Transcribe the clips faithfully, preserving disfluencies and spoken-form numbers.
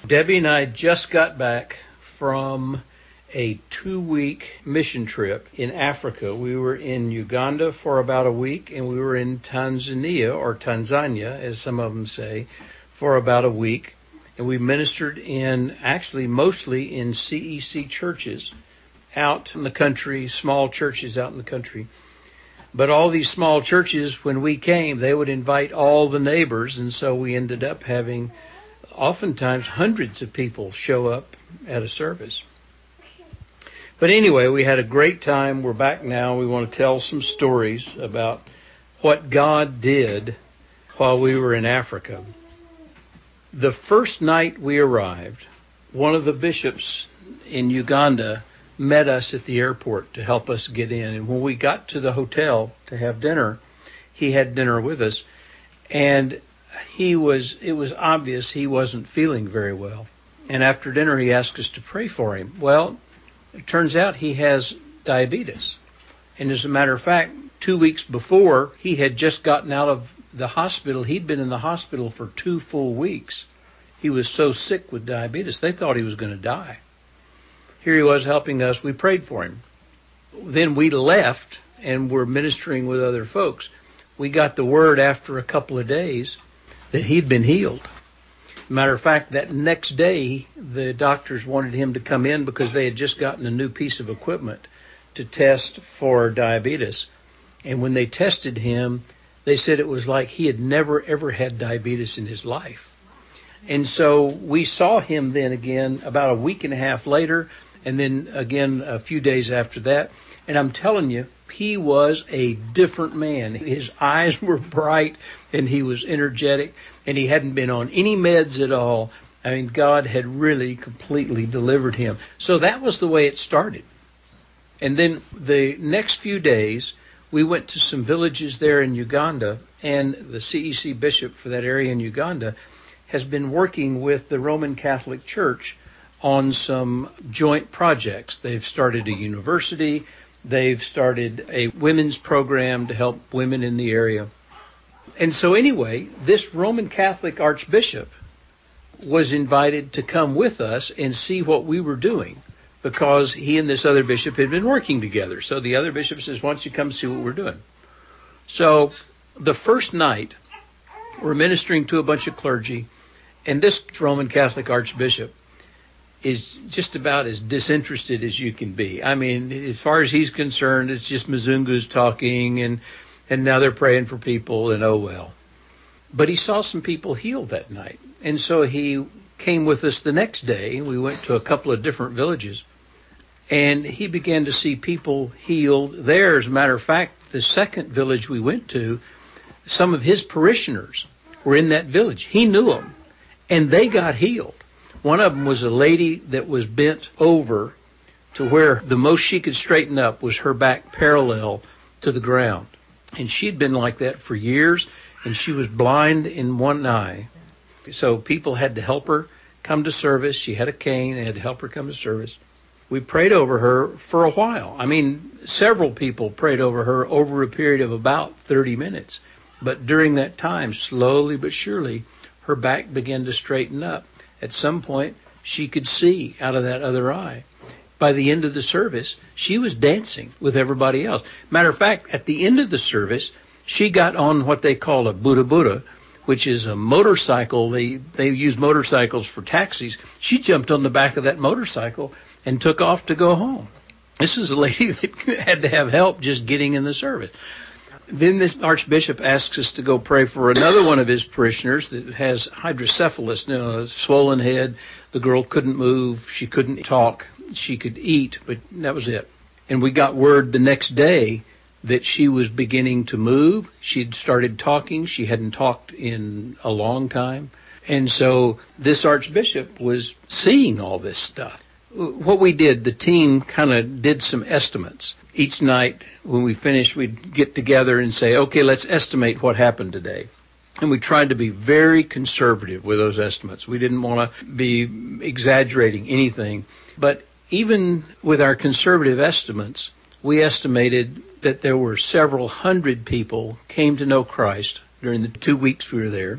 Debbie and I just got back from a two-week mission trip in Africa. We were in Uganda for about a week, and we were in Tanzania, or Tanzania, as some of them say, for about a week. And we ministered in, actually, mostly in C E C churches out in the country, small churches out in the country. But all these small churches, when we came, they would invite all the neighbors, and so we ended up having oftentimes hundreds of people show up at a service. But anyway, we had a great time. We're back now. We want to tell some stories about what God did while we were in Africa. The first night we arrived, one of the bishops in Uganda met us at the airport to help us get in. And when we got to the hotel to have dinner, he had dinner with us. And he was, it was obvious he wasn't feeling very well. And after dinner, he asked us to pray for him. Well, it turns out he has diabetes. And as a matter of fact, two weeks before, he had just gotten out of the hospital. He'd been in the hospital for two full weeks. He was so sick with diabetes, they thought he was going to die. Here he was helping us. We prayed for him. Then we left and were ministering with other folks. We got the word after a couple of days that he'd been healed. Matter of fact, that next day, the doctors wanted him to come in because they had just gotten a new piece of equipment to test for diabetes. And when they tested him, they said it was like he had never, ever had diabetes in his life. And so we saw him then again about a week and a half later, and then again a few days after that. And I'm telling you, he was a different man. His eyes were bright, and he was energetic, and he hadn't been on any meds at all. I mean, God had really completely delivered him. So that was the way it started. And then the next few days, we went to some villages there in Uganda, and the C E C bishop for that area in Uganda has been working with the Roman Catholic Church on some joint projects. They've started a university. They've started a women's program to help women in the area. And so anyway, this Roman Catholic Archbishop was invited to come with us and see what we were doing, because he and this other bishop had been working together. So the other bishop says, why don't you come see what we're doing? So the first night, we're ministering to a bunch of clergy, and this Roman Catholic Archbishop is just about as disinterested as you can be. I mean, as far as he's concerned, it's just Mzungus talking, and and now they're praying for people, and oh well. But he saw some people healed that night, and so he came with us the next day. We went to a couple of different villages, and he began to see people healed there. As a matter of fact, the second village we went to, some of his parishioners were in that village. He knew them, and they got healed. One of them was a lady that was bent over to where the most she could straighten up was her back parallel to the ground. And she'd been like that for years, and she was blind in one eye. So people had to help her come to service. She had a cane. They had to help her come to service. We prayed over her for a while. I mean, several people prayed over her over a period of about thirty minutes. But during that time, slowly but surely, her back began to straighten up. At some point, she could see out of that other eye. By the end of the service, she was dancing with everybody else. Matter of fact, at the end of the service, she got on what they call a Buddha Buddha, which is a motorcycle. They, they use motorcycles for taxis. She jumped on the back of that motorcycle and took off to go home. This is a lady that had to have help just getting in the service. Then this archbishop asks us to go pray for another one of his parishioners that has hydrocephalus, you know, a swollen head. The girl couldn't move. She couldn't talk. She could eat, but that was it. And we got word the next day that she was beginning to move. She'd started talking. She hadn't talked in a long time. And so this archbishop was seeing all this stuff. What we did, the team kind of did some estimates. Each night when we finished, we'd get together and say, okay, let's estimate what happened today. And we tried to be very conservative with those estimates. We didn't want to be exaggerating anything. But even with our conservative estimates, we estimated that there were several hundred people came to know Christ during the two weeks we were there.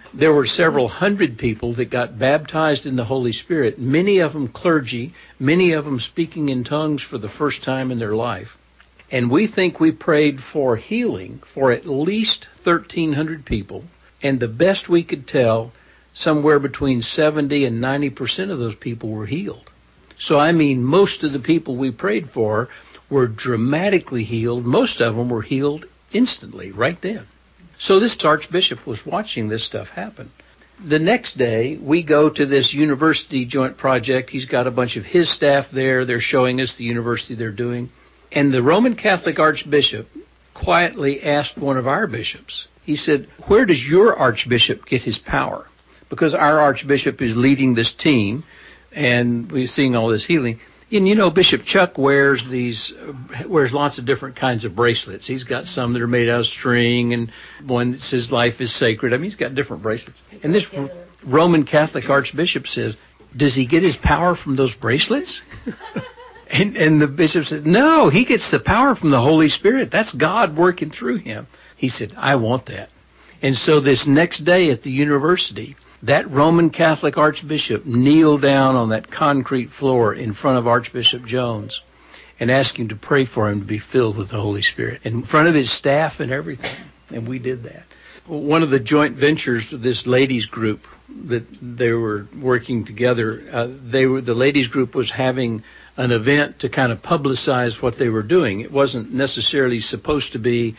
There were several hundred people that got baptized in the Holy Spirit, many of them clergy, many of them speaking in tongues for the first time in their life. And we think we prayed for healing for at least thirteen hundred people. And the best we could tell, somewhere between seventy and ninety percent of those people were healed. So, I mean, most of the people we prayed for were dramatically healed. Most of them were healed instantly, right then. So this archbishop was watching this stuff happen. The next day, we go to this university joint project. He's got a bunch of his staff there. They're showing us the university they're doing. And the Roman Catholic archbishop quietly asked one of our bishops, he said, where does your archbishop get his power? Because our archbishop is leading this team, and we're seeing all this healing. And, you know, Bishop Chuck wears these, uh, wears lots of different kinds of bracelets. He's got some that are made out of string and one that says life is sacred. I mean, he's got different bracelets. And this R- Roman Catholic archbishop says, does he get his power from those bracelets? and, and the bishop says, no, he gets the power from the Holy Spirit. That's God working through him. He said, I want that. And so this next day at the university, that Roman Catholic archbishop kneeled down on that concrete floor in front of Archbishop Jones and asked him to pray for him to be filled with the Holy Spirit in front of his staff and everything. And we did that. One of the joint ventures of this ladies group that they were working together, uh, they were the ladies group was having an event to kind of publicize what they were doing. It wasn't necessarily supposed to be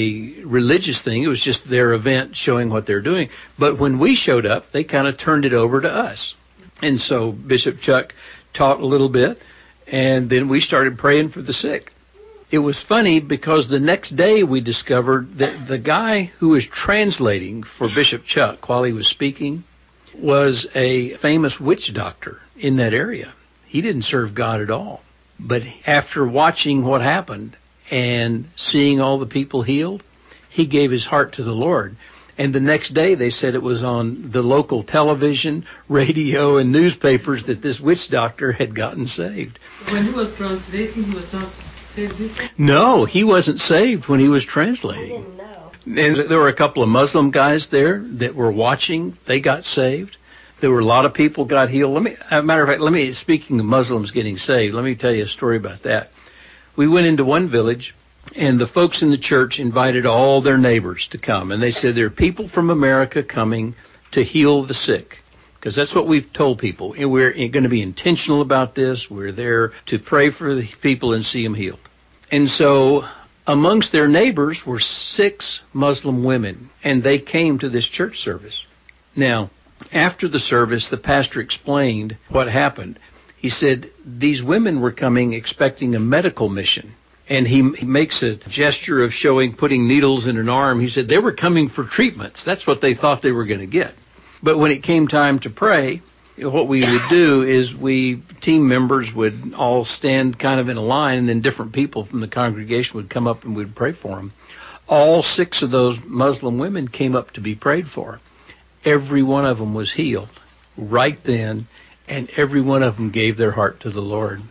a religious thing. It was just their event showing what they're doing. But when we showed up, they kind of turned it over to us. And so Bishop Chuck taught a little bit, and then we started praying for the sick. It was funny because the next day we discovered that the guy who was translating for Bishop Chuck while he was speaking was a famous witch doctor in that area. He didn't serve God at all. But after watching what happened and seeing all the people healed, he gave his heart to the Lord. And the next day they said it was on the local television, radio, and newspapers that this witch doctor had gotten saved. When he was translating, he was not saved either? No, he wasn't saved when he was translating. I didn't know. And there were a couple of Muslim guys there that were watching. They got saved. There were a lot of people got healed. Let me, as a matter of fact, let me, speaking of Muslims getting saved, let me tell you a story about that. We went into one village, and the folks in the church invited all their neighbors to come. And they said, there are people from America coming to heal the sick. Because that's what we've told people. And we're going to be intentional about this. We're there to pray for the people and see them healed. And so amongst their neighbors were six Muslim women, and they came to this church service. Now, after the service, the pastor explained what happened. He said these women were coming expecting a medical mission. And he, he makes a gesture of showing putting needles in an arm. He said they were coming for treatments. That's what they thought they were going to get. But when it came time to pray, what we would do is we, team members would all stand kind of in a line, and then different people from the congregation would come up and we'd pray for them. All six of those Muslim women came up to be prayed for. Every one of them was healed right then, and every one of them gave their heart to the Lord.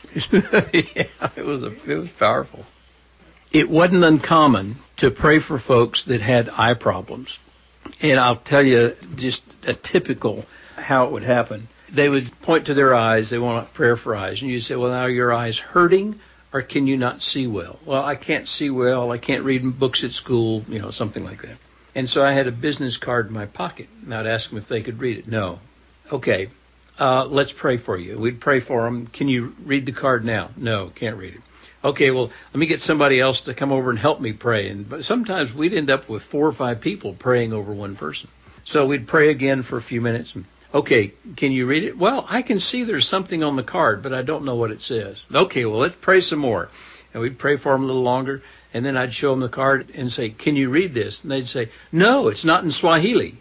Yeah, it was a, it was powerful. It wasn't uncommon to pray for folks that had eye problems. And I'll tell you just a typical how it would happen. They would point to their eyes. They want prayer for eyes. And you say, well, now are your eyes hurting, or can you not see well? Well, I can't see well. I can't read books at school, you know, something like that. And so I had a business card in my pocket, and I'd ask them if they could read it. No. Okay, uh, let's pray for you. We'd pray for them. Can you read the card now? No, can't read it. Okay, well, let me get somebody else to come over and help me pray. And but sometimes we'd end up with four or five people praying over one person. So we'd pray again for a few minutes. And, okay, can you read it? Well, I can see there's something on the card, but I don't know what it says. Okay, well, let's pray some more. And we'd pray for them a little longer. And then I'd show them the card and say, can you read this? And they'd say, no, it's not in Swahili.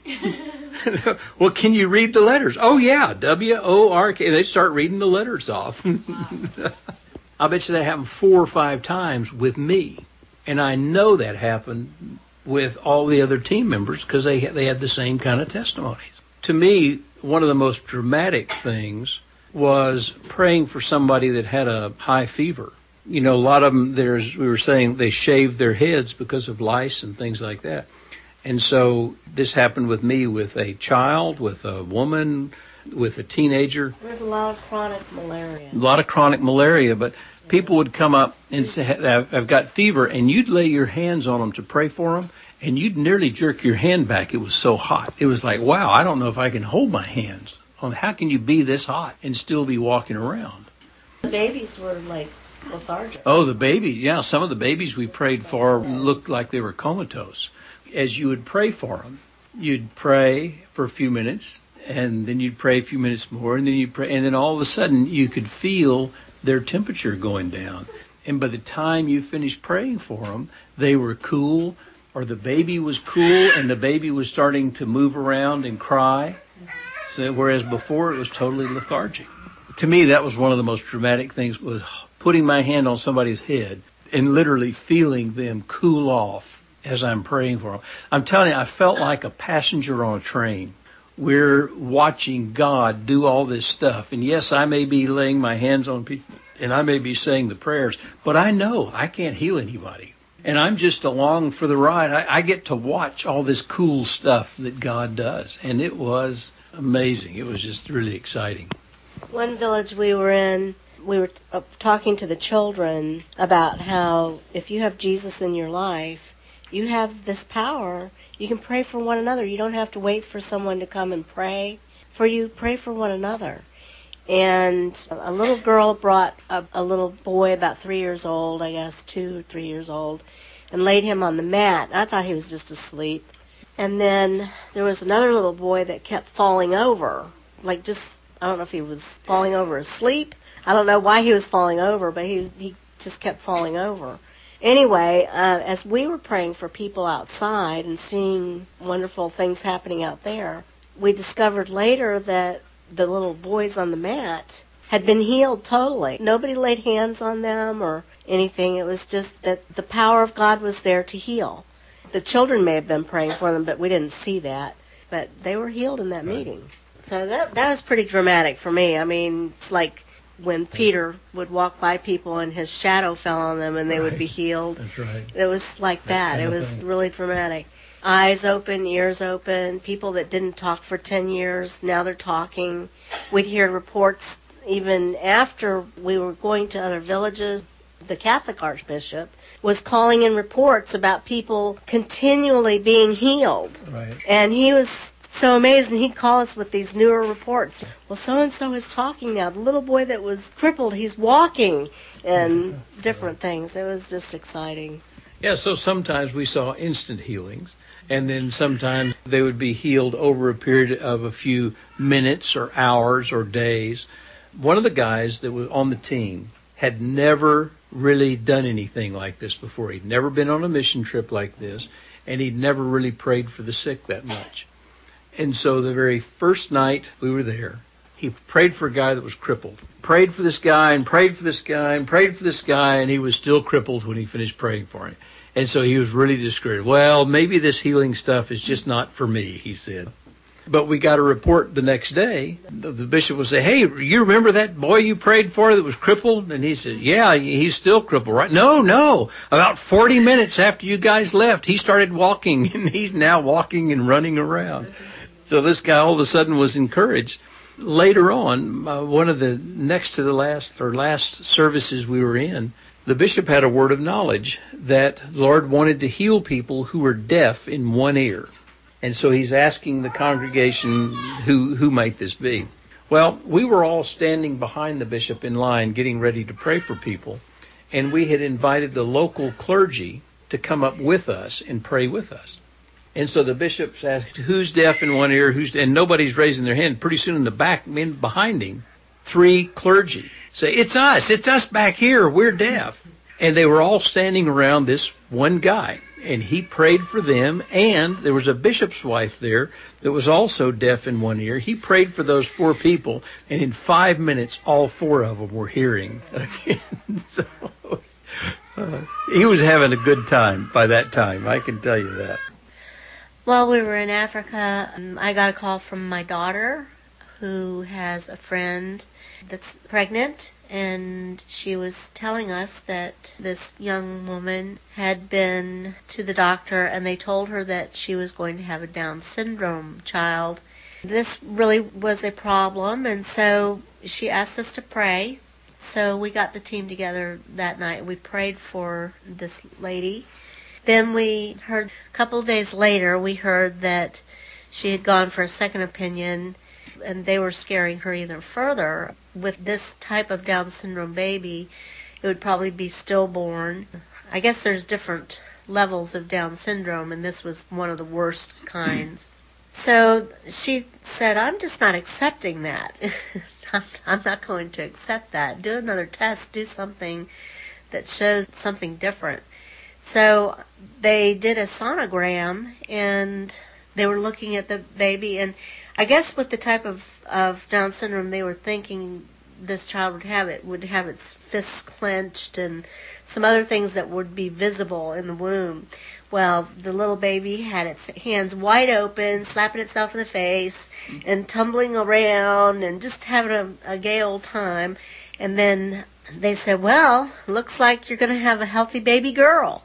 Well, can you read the letters? Oh, yeah, W O R K. And they'd start reading the letters off. I bet you that happened four or five times with me. And I know that happened with all the other team members because they, they had the same kind of testimonies. To me, one of the most dramatic things was praying for somebody that had a high fever. You know, a lot of them, there's, we were saying they shaved their heads because of lice and things like that. And so this happened with me, with a child, with a woman, with a teenager. There's a lot of chronic malaria. A lot of chronic malaria, but people would come up and say, I've got fever, and you'd lay your hands on them to pray for them, and you'd nearly jerk your hand back. It was so hot. It was like, wow, I don't know if I can hold my hands on. How can you be this hot and still be walking around? The babies were like lethargic. Oh, the babies. Yeah, some of the babies we prayed for looked like they were comatose. As you would pray for them, you'd pray for a few minutes, and then you'd pray a few minutes more, and then you'd pray, and then all of a sudden you could feel their temperature going down. And by the time you finished praying for them, they were cool, or the baby was cool, and the baby was starting to move around and cry. So, whereas before it was totally lethargic. To me, that was one of the most dramatic things, was putting my hand on somebody's head and literally feeling them cool off as I'm praying for them. I'm telling you, I felt like a passenger on a train. We're watching God do all this stuff. And yes, I may be laying my hands on people and I may be saying the prayers, but I know I can't heal anybody. And I'm just along for the ride. I, I get to watch all this cool stuff that God does. And it was amazing. It was just really exciting. One village we were in, we were t- uh, talking to the children about how if you have Jesus in your life, you have this power. You can pray for one another. You don't have to wait for someone to come and pray for you. Pray for one another. And a little girl brought a, a little boy about three years old, I guess, two or three years old, and laid him on the mat. I thought he was just asleep. And then there was another little boy that kept falling over, like just, I don't know if he was falling over asleep. I don't know why he was falling over, but he, he just kept falling over. Anyway, uh, as we were praying for people outside and seeing wonderful things happening out there, we discovered later that the little boys on the mat had been healed totally. Nobody laid hands on them or anything. It was just that the power of God was there to heal. The children may have been praying for them, but we didn't see that. But they were healed in that meeting. So that that was pretty dramatic for me. I mean, it's like when Peter would walk by people and his shadow fell on them and they Right. would be healed. That's right. It was like that. That It kind of was thing. really dramatic. Eyes open, ears open, people that didn't talk for ten years, now they're talking. We'd hear reports even after we were going to other villages. The Catholic Archbishop was calling in reports about people continually being healed. Right. And he was so amazing. He'd call us with these newer reports. Well, so-and-so is talking now. The little boy that was crippled, he's walking, and different things. It was just exciting. Yeah, so sometimes we saw instant healings, and then sometimes they would be healed over a period of a few minutes or hours or days. One of the guys that was on the team had never really done anything like this before. He'd never been on a mission trip like this, and he'd never really prayed for the sick that much. And so the very first night we were there, he prayed for a guy that was crippled. Prayed for this guy and prayed for this guy and prayed for this guy, and he was still crippled when he finished praying for him. And so he was really discouraged. Well, maybe this healing stuff is just not for me, he said. But we got a report the next day. The, the bishop would say, hey, you remember that boy you prayed for that was crippled? And he said, yeah, he's still crippled, right? No, no. About forty minutes after you guys left, he started walking, and he's now walking and running around. So this guy all of a sudden was encouraged. Later on, uh, one of the next to the last or last services we were in, the bishop had a word of knowledge that the Lord wanted to heal people who were deaf in one ear. And so he's asking the congregation, who, who might this be? Well, we were all standing behind the bishop in line getting ready to pray for people. And we had invited the local clergy to come up with us and pray with us. And so the bishops asked, who's deaf in one ear? Who's, and nobody's raising their hand. Pretty soon in the back, in behind him, three clergy say, it's us. It's us back here. We're deaf. And they were all standing around this one guy. And he prayed for them, and there was a bishop's wife there that was also deaf in one ear. He prayed for those four people, and in five minutes, all four of them were hearing again. So uh, he was having a good time by that time, I can tell you that. While we were in Africa, um, I got a call from my daughter, who has a friend that's pregnant, and she was telling us that this young woman had been to the doctor and they told her that she was going to have a Down syndrome child. This really was a problem, and so she asked us to pray. So we got the team together that night. We prayed for this lady. Then we heard, a couple of days later, we heard that she had gone for a second opinion, and they were scaring her even further. With this type of Down syndrome baby, it would probably be stillborn. I guess there's different levels of Down syndrome, and this was one of the worst kinds. So she said, I'm just not accepting that. I'm, I'm not going to accept that. Do another test. Do something that shows something different. So they did a sonogram, and they were looking at the baby, and I guess with the type of, of Down syndrome they were thinking this child would have, it would have its fists clenched and some other things that would be visible in the womb. Well, the little baby had its hands wide open, slapping itself in the face and tumbling around and just having a, a gay old time. And then they said, well, looks like you're going to have a healthy baby girl.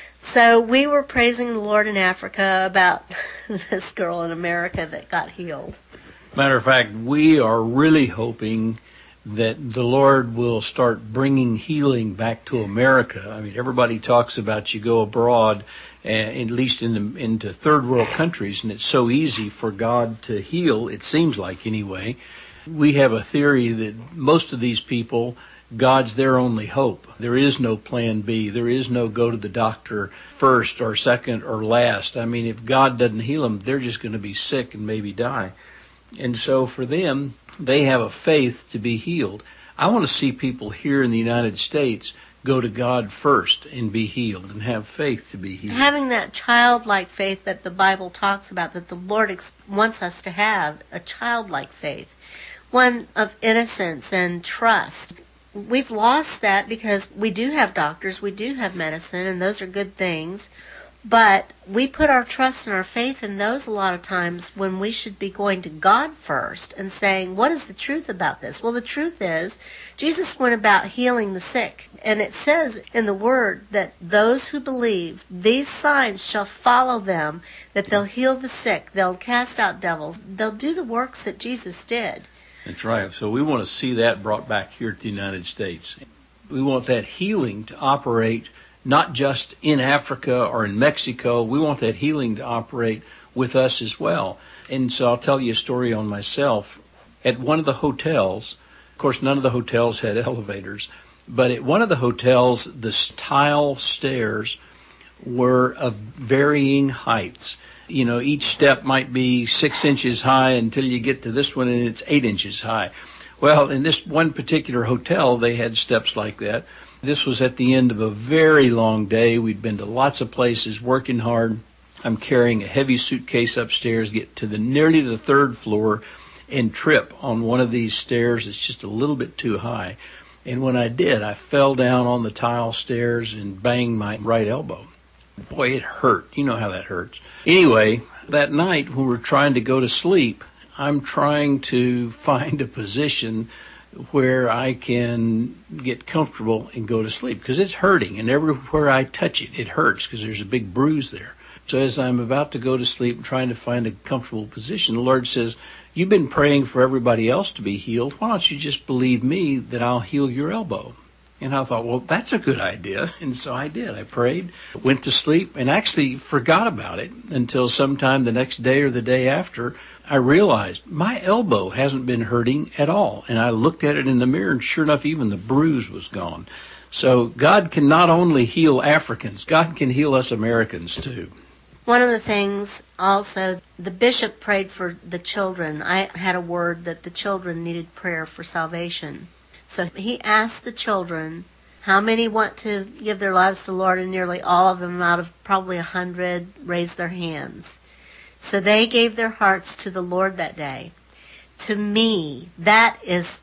So we were praising the Lord in Africa about this girl in America that got healed. Matter of fact, we are really hoping that the Lord will start bringing healing back to America. I mean, everybody talks about you go abroad, uh, at least in the, into third world countries, and it's so easy for God to heal, it seems like anyway. We have a theory that most of these people, God's their only hope. There is no plan B. There is no go to the doctor first or second or last. I mean, if God doesn't heal them, they're just going to be sick and maybe die. And so for them, they have a faith to be healed. I want to see people here in the United States go to God first and be healed and have faith to be healed. Having that childlike faith that the Bible talks about, that the Lord ex- wants us to have, a childlike faith, one of innocence and trust. We've lost that because we do have doctors, we do have medicine, and those are good things. But we put our trust and our faith in those a lot of times when we should be going to God first and saying, what is the truth about this? Well, the truth is, Jesus went about healing the sick. And it says in the Word that those who believe, these signs shall follow them, that they'll heal the sick, they'll cast out devils, they'll do the works that Jesus did. That's right. So we want to see that brought back here to the United States. We want that healing to operate not just in Africa or in Mexico. We want that healing to operate with us as well. And so I'll tell you a story on myself. At one of the hotels, of course, none of the hotels had elevators, but at one of the hotels, the tile stairs were of varying heights. You know, each step might be six inches high until you get to this one and it's eight inches high. Well, in this one particular hotel, they had steps like that. This was at the end of a very long day. We'd been to lots of places, working hard. I'm carrying a heavy suitcase upstairs, get to the nearly the third floor, and trip on one of these stairs. It's just a little bit too high. And when I did, I fell down on the tile stairs and banged my right elbow. Boy, it hurt. You know how that hurts. Anyway, that night when we're trying to go to sleep, I'm trying to find a position where I can get comfortable and go to sleep because it's hurting, and everywhere I touch it, it hurts because there's a big bruise there. So as I'm about to go to sleep and trying to find a comfortable position, the Lord says, you've been praying for everybody else to be healed. Why don't you just believe me that I'll heal your elbow? And I thought, well, that's a good idea. And so I did. I prayed, went to sleep, and actually forgot about it until sometime the next day or the day after. I realized my elbow hasn't been hurting at all. And I looked at it in the mirror, and sure enough, even the bruise was gone. So God can not only heal Africans, God can heal us Americans too. One of the things also, the bishop prayed for the children. I had a word that the children needed prayer for salvation. So he asked the children how many want to give their lives to the Lord, and nearly all of them, out of probably a hundred, raised their hands. So they gave their hearts to the Lord that day. To me, that is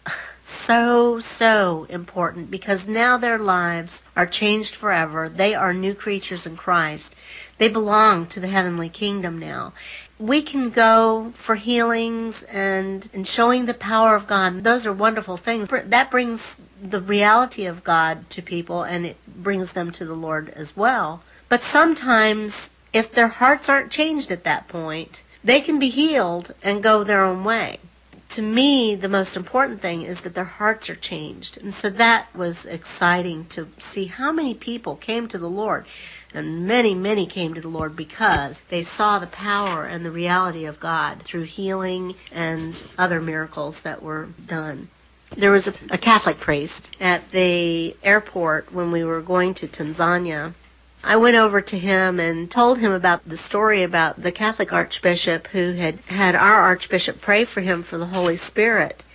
so, so important, because now their lives are changed forever. They are new creatures in Christ. They belong to the heavenly kingdom now. we can go for healings and, and showing the power of God. Those are wonderful things. That brings the reality of God to people, and it brings them to the Lord as well. But sometimes, if their hearts aren't changed at that point, they can be healed and go their own way. To me, the most important thing is that their hearts are changed. And so that was exciting to see how many people came to the Lord. And many, many came to the Lord because they saw the power and the reality of God through healing and other miracles that were done. There was a, a Catholic priest at the airport when we were going to Tanzania. I went over to him and told him about the story about the Catholic archbishop who had had our archbishop pray for him for the Holy Spirit.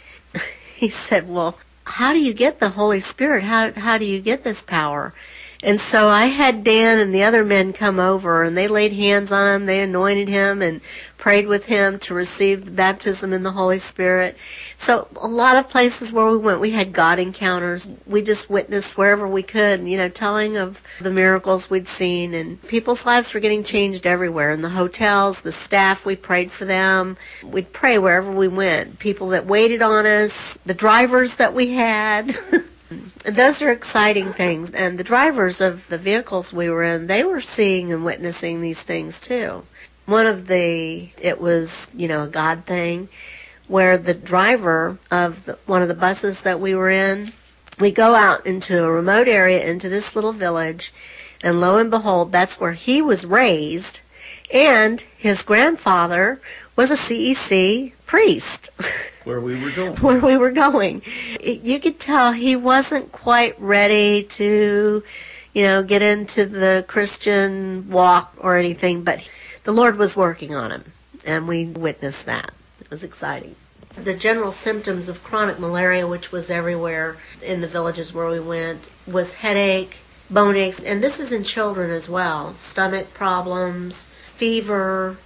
He said, well, how do you get the Holy Spirit? How, how do you get this power? And so I had Dan and the other men come over, and they laid hands on him, they anointed him, and prayed with him to receive the baptism in the Holy Spirit. So a lot of places where we went, we had God encounters. We just witnessed wherever we could, you know, telling of the miracles we'd seen, and people's lives were getting changed everywhere. In the hotels, the staff, we prayed for them. We'd pray wherever we went. People that waited on us, the drivers that we had. Those are exciting things. And the drivers of the vehicles we were in, they were seeing and witnessing these things too. One of the, it was, you know, a God thing, where the driver of the, one of the buses that we were in, we go out into a remote area, into this little village, and lo and behold, that's where he was raised, and his grandfather was a C E C priest. Where we were going. Where we were going. You could tell he wasn't quite ready to, you know, get into the Christian walk or anything, but the Lord was working on him, and we witnessed that. It was exciting. The general symptoms of chronic malaria, which was everywhere in the villages where we went, was headache, bone aches, and this is in children as well, stomach problems, fever,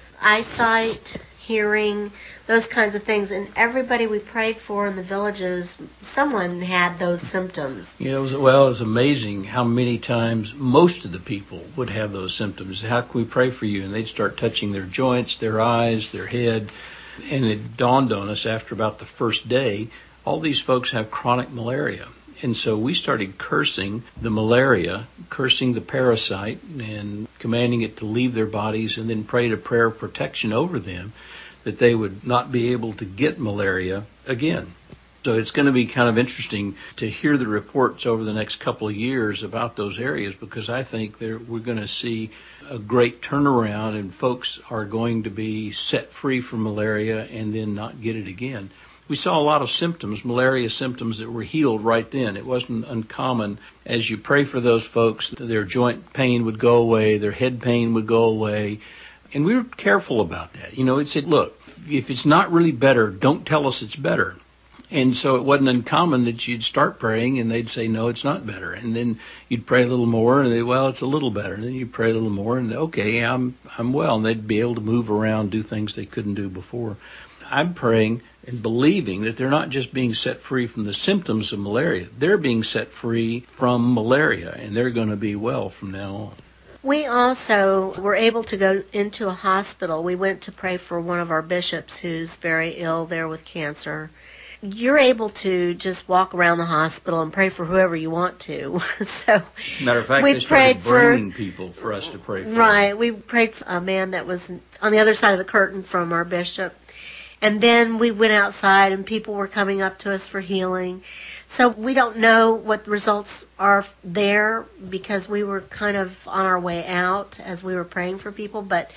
eyesight, hearing, those kinds of things. And everybody we prayed for in the villages, someone had those symptoms. Yeah, it was, well, it was amazing how many times most of the people would have those symptoms. How can we pray for you? And they'd start touching their joints, their eyes, their head. And it dawned on us after about the first day, all these folks have chronic malaria. And so we started cursing the malaria, cursing the parasite, and commanding it to leave their bodies, and then prayed a prayer of protection over them that they would not be able to get malaria again. So it's going to be kind of interesting to hear the reports over the next couple of years about those areas, because I think there, we're going to see a great turnaround, and folks are going to be set free from malaria and then not get it again. We saw a lot of symptoms, malaria symptoms that were healed right then. It wasn't uncommon. As you pray for those folks, their joint pain would go away, their head pain would go away. And we were careful about that. You know, it said, look, if it's not really better, don't tell us it's better. And so it wasn't uncommon that you'd start praying and they'd say, no, it's not better. And then you'd pray a little more and they, well, it's a little better. And then you'd pray a little more and, okay, I'm I'm well. And they'd be able to move around, do things they couldn't do before. I'm praying and believing that they're not just being set free from the symptoms of malaria. They're being set free from malaria, and they're going to be well from now on. We also were able to go into a hospital. We went to pray for one of our bishops who's very ill there with cancer. You're able to just walk around the hospital and pray for whoever you want to. So, matter of fact, we they started prayed for, bringing people for us to pray for. Right. We prayed for a man that was on the other side of the curtain from our bishop. And then we went outside and people were coming up to us for healing. So we don't know what the results are there because we were kind of on our way out as we were praying for people. But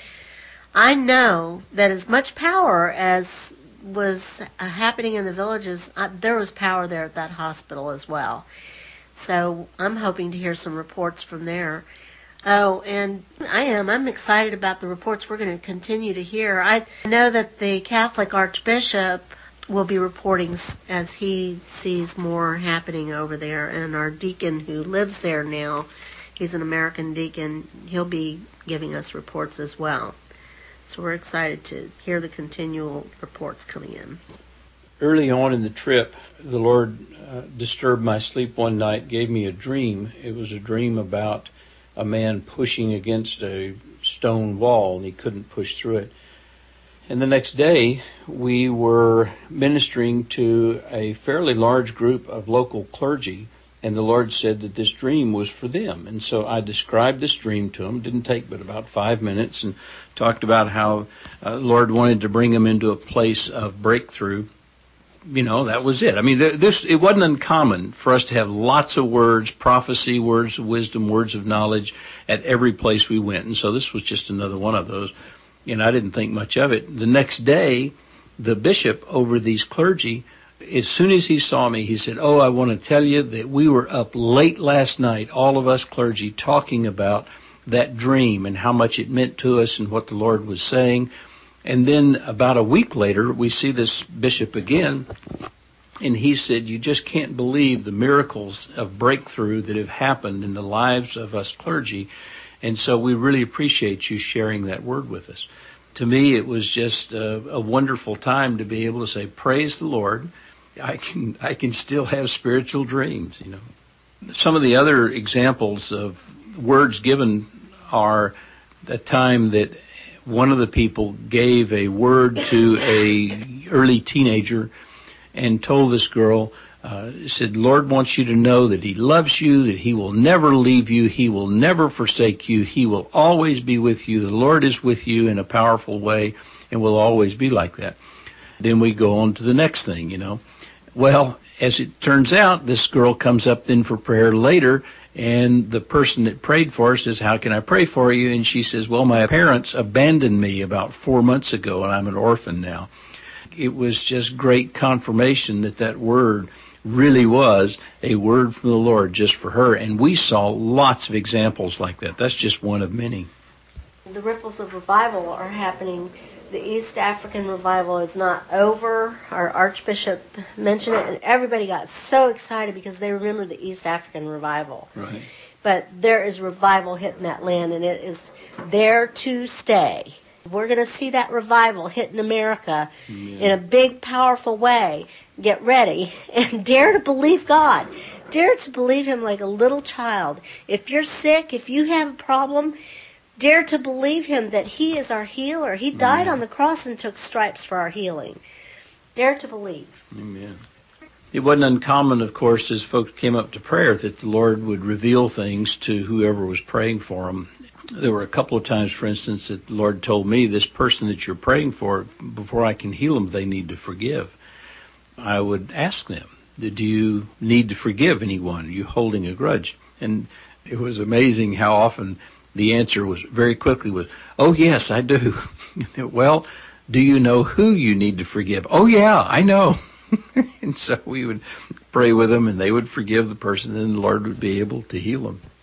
I know that as much power as was happening in the villages, uh, there was power there at that hospital as well. So I'm hoping to hear some reports from there. Oh, and I am. I'm excited about the reports we're going to continue to hear. I know that the Catholic Archbishop will be reporting as he sees more happening over there, and our deacon who lives there now, he's an American deacon, he'll be giving us reports as well. So we're excited to hear the continual reports coming in. Early on in the trip, the Lord uh, disturbed my sleep one night, gave me a dream. It was a dream about a man pushing against a stone wall, and he couldn't push through it. And the next day, we were ministering to a fairly large group of local clergy, and the Lord said that this dream was for them. And so I described this dream to them. It didn't take but about five minutes, and talked about how uh, the Lord wanted to bring them into a place of breakthrough. You know, that was it. I mean, this it wasn't uncommon for us to have lots of words, prophecy, words of wisdom, words of knowledge at every place we went. And so this was just another one of those. And I didn't think much of it. The next day, the bishop over these clergy, as soon as he saw me, he said, "Oh, I want to tell you that we were up late last night, all of us clergy, talking about that dream and how much it meant to us and what the Lord was saying." And then about a week later, we see this bishop again, and he said, "You just can't believe the miracles of breakthrough that have happened in the lives of us clergy. And so we really appreciate you sharing that word with us." To me, it was just a, a wonderful time to be able to say, praise the Lord. I can I can still have spiritual dreams, you know. Some of the other examples of words given are the time that one of the people gave a word to a early teenager and told this girl, uh, said, "Lord wants you to know that he loves you, that he will never leave you, he will never forsake you, he will always be with you. The Lord is with you in a powerful way and will always be like that." Then we go on to the next thing, you know. Well, as it turns out, this girl comes up then for prayer later, and the person that prayed for her says, "How can I pray for you?" And she says, "Well, my parents abandoned me about four months ago, and I'm an orphan now." It was just great confirmation that that word really was a word from the Lord just for her. And we saw lots of examples like that. That's just one of many. The ripples of revival are happening. The East African revival is not over. Our Archbishop mentioned it, and everybody got so excited because they remember the East African revival. Right. But there is revival hitting that land, and it is there to stay. We're going to see that revival hit in America yeah. in a big, powerful way. Get ready and dare to believe God. Dare to believe Him like a little child. If you're sick, if you have a problem, dare to believe Him that He is our healer. He died Amen. On the cross and took stripes for our healing. Dare to believe. Amen. It wasn't uncommon, of course, as folks came up to prayer, that the Lord would reveal things to whoever was praying for them. There were a couple of times, for instance, that the Lord told me, "This person that you're praying for, before I can heal them, they need to forgive." I would ask them, "Do you need to forgive anyone? Are you holding a grudge?" And it was amazing how often the answer was very quickly was, "Oh, yes, I do." "Well, do you know who you need to forgive?" "Oh, yeah, I know." And so we would pray with them, and they would forgive the person, and the Lord would be able to heal them.